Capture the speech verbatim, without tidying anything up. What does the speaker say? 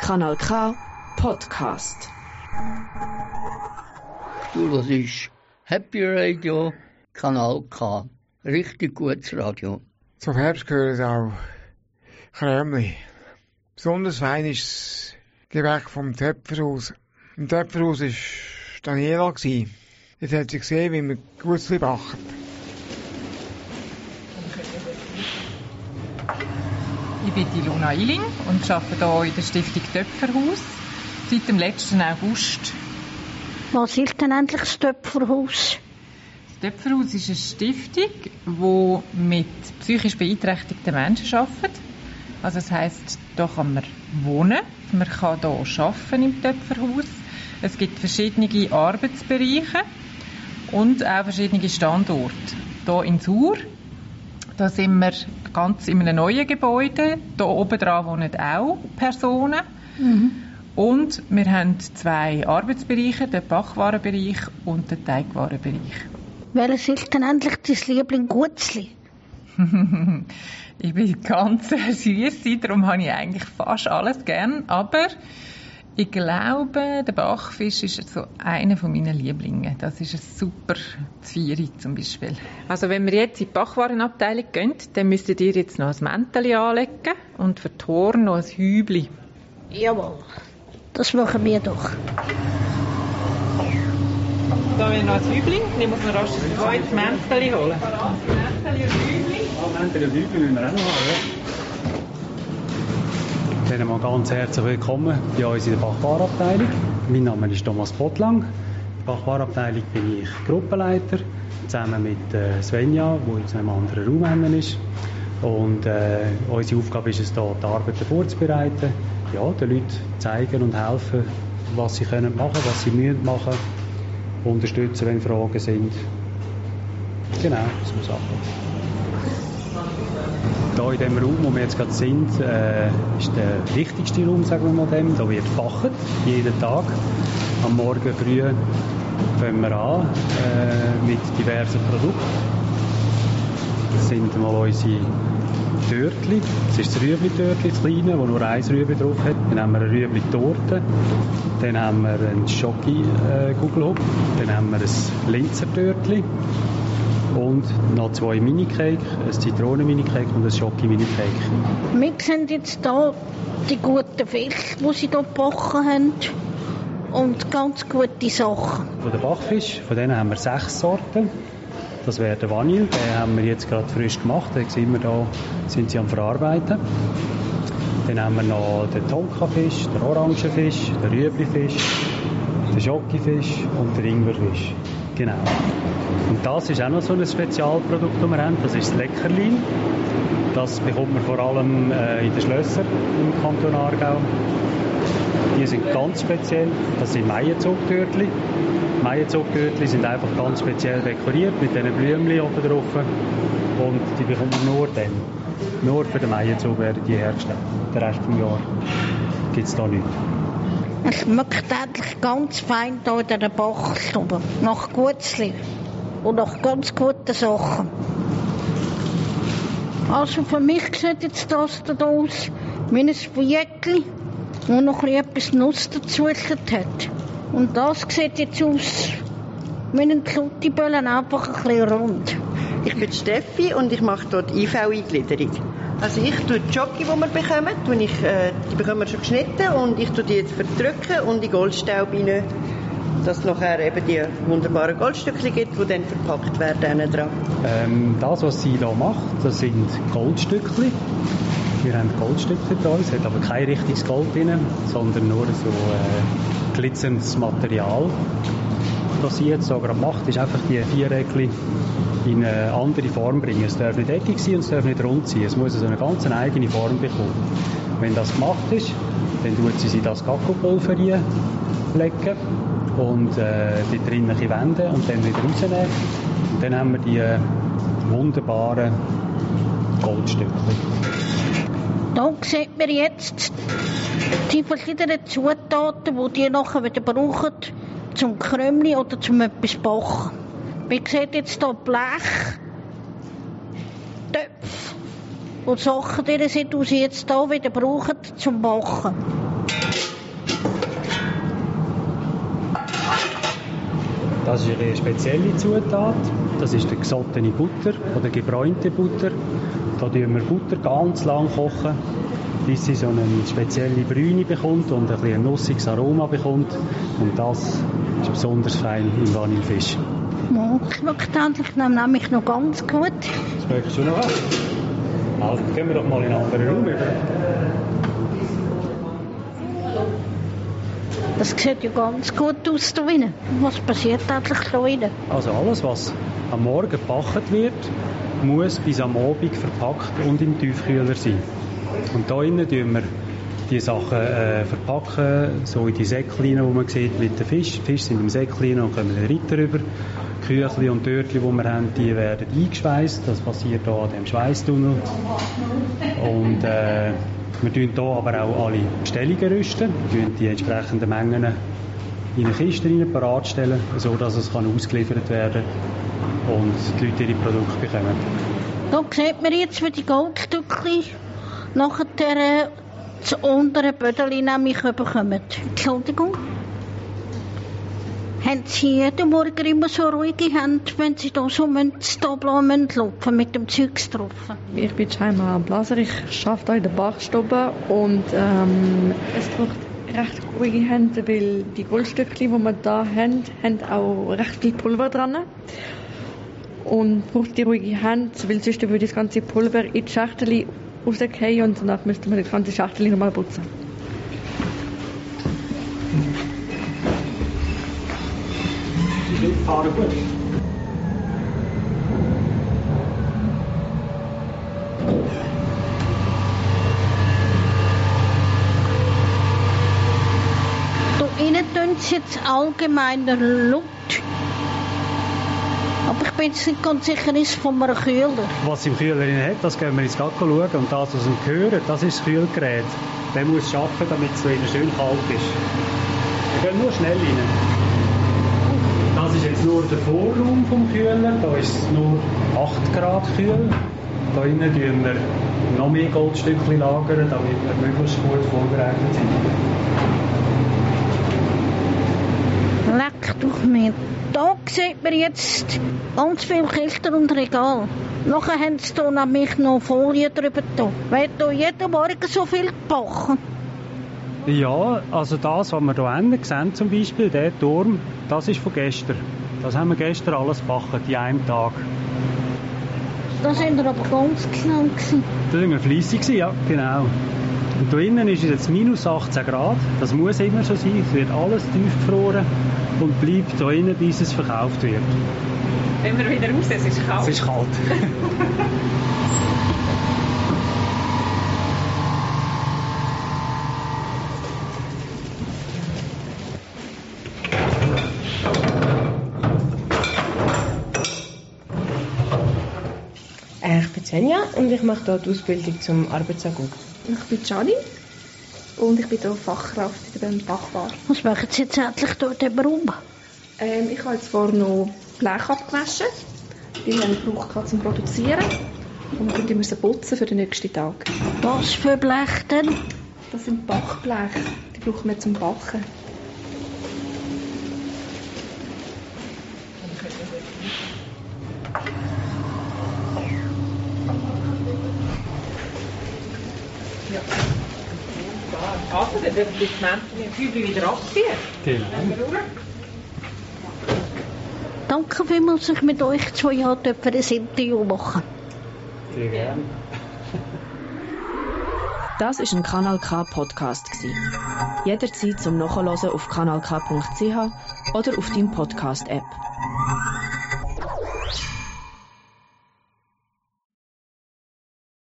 Kanal K Podcast. Du hörst Happy Radio, Kanal K. Richtig gutes Radio. Zum Herbst gehört auch Krömli. Besonders fein ist das Gebäck vom Töpferhaus. Im Töpferhaus war Daniela. Jetzt hat sie gesehen, wie man Gutzli backt. Ich bin die Luna Iling und arbeite hier in der Stiftung Töpferhaus seit dem letzten August. Was ist denn endlich das Töpferhaus? Das Töpferhaus ist eine Stiftung, die mit psychisch beeinträchtigten Menschen arbeitet. Also das heisst, hier kann man wohnen, man kann hier arbeiten im Töpferhaus. Es gibt verschiedene Arbeitsbereiche und auch verschiedene Standorte. Hier in Sur, da sind wir ganz in einem neuen Gebäude. Hier oben dran wohnen auch Personen. Mhm. Und wir haben zwei Arbeitsbereiche, den Bachwarenbereich und den Teigwarenbereich. Welches ist denn endlich dein Liebling Gutzli? Ich bin ganz süß, darum habe ich eigentlich fast alles gern. Aber ich glaube, der Bachfisch ist so einer meiner Lieblinge. Das ist ein super Zvieri zum Beispiel. Also wenn wir jetzt in die Bachwarenabteilung gehen, dann müsstet ihr jetzt noch ein Mäntelchen anlegen und für die Haare noch ein Hübli. Jawohl, das machen wir doch. Da haben wir noch ein Hübli. Ich muss noch rasch ein zweites Mäntelchen holen. Mäntelchen und Hübli. Oh, Mäntelchen und Hübli müssen wir auch noch haben. Dann einmal ganz herzlich willkommen bei uns in der Bachwarenabteilung. Mein Name ist Thomas Bottlang. In der Bachwarenabteilung bin ich Gruppenleiter, zusammen mit äh, Svenja, die jetzt in einem anderen Raum ist. Und äh, unsere Aufgabe ist es, hier die Arbeiten vorzubereiten, ja, den Leuten zeigen und helfen, was sie können machen, was sie müssen machen, unterstützen, wenn Fragen sind. Genau, so Sachen. Hier in dem Raum, wo wir jetzt gerade sind, äh, ist der wichtigste Raum, sagen wir mal dem. Da wird gebacken, jeden Tag. Am Morgen früh fangen wir an äh, mit diversen Produkten. Das sind mal unsere Törtli. Das ist das Rüebli-Törtli, das kleine, das nur ein Rüebli drauf hat. Dann haben wir eine Rüebli-Torte. Dann haben wir einen Schoki-Gugelhupf. Dann haben wir ein Linzer-Törtli. Und noch zwei Minicake, ein Zitronen-Minicake und ein Schoki-Minicake. Wir sehen jetzt hier die guten Fische, die sie hier gebacken haben. Und ganz gute Sachen. Von den Bachfisch, von denen haben wir sechs Sorten. Das wäre der Vanille, den haben wir jetzt gerade frisch gemacht. Da sehen wir, da sind sie am Verarbeiten. Dann haben wir noch den Tonkafisch, den Orangenfisch, den Rüeblifisch, den Schokifisch und den Ingwerfisch. Genau. Und das ist auch noch so ein Spezialprodukt, das wir haben. Das ist das Leckerlin. Das bekommt man vor allem äh, in den Schlössern im Kanton Aargau. Die sind ganz speziell. Das sind Maienzugtörtli. Maienzugtörtli sind einfach ganz speziell dekoriert mit diesen Blümchen oben drauf. Und die bekommt man nur dann. Nur für den Maienzug werden die hergestellt. Den Rest des Jahres gibt es da nichts. Es schmeckt eigentlich ganz fein hier in dieser Bachstube. Nach Gutzli. Und nach ganz guten Sachen. Also für mich sieht jetzt das da aus wie ein Spiegelchen, wo noch etwas Nuss dazwischen hat. Und das sieht jetzt aus wie ein Kluttiböllen, einfach ein bisschen rund. Ich bin Steffi und ich mache dort I V-Eingliederung. Also ich tue die Schoki, die wir bekommen, tue ich, äh, die bekommen wir schon geschnitten und ich tue die jetzt verdrücken und in Goldstaub rein, dass es nachher eben die wunderbaren Goldstückchen gibt, die dann verpackt werden dran. Ähm, das, was sie hier macht, das sind Goldstückchen. Wir haben Goldstückchen da, es hat aber kein richtiges Gold drin, sondern nur so äh, glitzerndes Material. Was sie jetzt so gerade macht, ist einfach die Viereckchen in eine andere Form bringen. Es darf nicht eckig sein und es darf nicht rund sein. Es muss also eine ganz eigene Form bekommen. Wenn das gemacht ist, dann tut sie das Kakaopulver reinlegen und äh, die drinnen wenden und dann wieder rausnehmen. Und dann haben wir die äh, wunderbaren Goldstückchen. Hier sieht man jetzt die verschiedenen Zutaten, die die nachher wieder brauchen, zum Krömli oder zum etwas backen. Man sieht jetzt hier Blech, Töpfe, und die Sachen drin sind, die sie jetzt hier wieder brauchen zum Backen. Das ist eine spezielle Zutat. Das ist die gesottene Butter oder gebräunte Butter. Da kochen wir Butter ganz lang kochen, bis sie so eine spezielle Brüne bekommt und ein, ein nussiges Aroma bekommt. Und das ist besonders fein im Vanillefisch. Ja, schmeckt endlich nämlich noch ganz gut. Das schmeckt schon noch was. Also gehen wir doch mal in einen anderen Raum über. Das sieht ja ganz gut aus da drinnen. Was passiert eigentlich da drinnen? Also alles, was am Morgen gebacken wird, muss bis am Abend verpackt und im Tiefkühler sein. Und da innen tun wir die Sachen äh, verpacken, so in die Säckchen, die man sieht mit dem Fisch. Die Fische sind im Säckchen und kommen den Ritter rüber. Die Küchli und Törtchen, die wir haben, die werden eingeschweißt. Das passiert hier an dem Schweißtunnel. Und äh, wir tun hier aber auch alle Bestellungen rüsten. Wir tun die entsprechenden Mengen in eine Kiste rein, parat stellen, sodass es kann ausgeliefert werden kann und die Leute ihre Produkte bekommen. Da sieht man jetzt, wie die Goldstückchen nachher äh, das untere Bödeli nämlich bekommen. Entschuldigung. Haben Sie jeden Morgen immer so ruhige Hände, wenn Sie da so das Tableau laufen mit dem Zeugs drauf? Ich bin Jaima Blaser, ich arbeite hier in der Backstube und ähm, es braucht recht ruhige Hände, weil die Goldstückchen, die wir hier haben, haben auch recht viel Pulver dran. Und braucht die ruhige Hand, weil sonst würde das ganze Pulver in die Schachtel rausgehen und danach müsste man das ganze Schachtel nochmal putzen. Die Leute fahren gut. Da innen tun sie jetzt allgemeiner laut. Aber ich bin jetzt nicht ganz sicher, ist es von einem Kühler. Was im Kühler drin hat, das gehen wir jetzt gerade schauen. Und das, was wir hören, das ist das Kühlgerät. Der muss arbeiten, damit es drinnen schön kalt ist. Wir gehen nur schnell rein. Das ist jetzt nur der Vorraum vom Kühler. Da ist es nur acht Grad kühl. Da innen tun wir noch mehr Goldstückchen lagern, damit wir möglichst gut vorbereitet sind. Leck durch mich. Da sieht man jetzt ganz viele Kisten und Regale. Nachher haben sie hier nämlich noch Folie drüber. Wird hier jeden Morgen so viel gebacken? Ja, also das, was wir hier hinten sehen, zum Beispiel, der Turm, das ist von gestern. Das haben wir gestern alles gebacken, in einem Tag. Da sind wir aber ganz genau gewesen. Da waren wir fleissig, ja, genau. Und hier innen ist es jetzt minus achtzehn Grad. Das muss immer so sein. Es wird alles tiefgefroren und bleibt hier innen, bis es verkauft wird. Wenn wir wieder raus, es ist kalt. Es ist kalt. Ich bin Senja und ich mache hier die Ausbildung zum Arbeitsagut. Ich bin Gianni und ich bin hier Fachkraft in dem Bachbar. Was machen Sie jetzt endlich dort im Raum? Ähm, ich habe jetzt vorhin noch Blech abgewaschen. Die haben wir gebraucht zum Produzieren. Und die müssen putzen für den nächsten Tag. Was für Blech denn? Das sind Backblech. Die brauchen wir zum Backen. Ja. Also, dann dürfen die Menschen Kübel wieder abziehen. Genau. Danke vielmals, dass ich mit euch zwei Jahren für ein Interview machen. Sehr gerne. Das war ein Kanal K Podcast. Jederzeit zum Nachhören auf kanal k punkt c h oder auf deinem Podcast-App.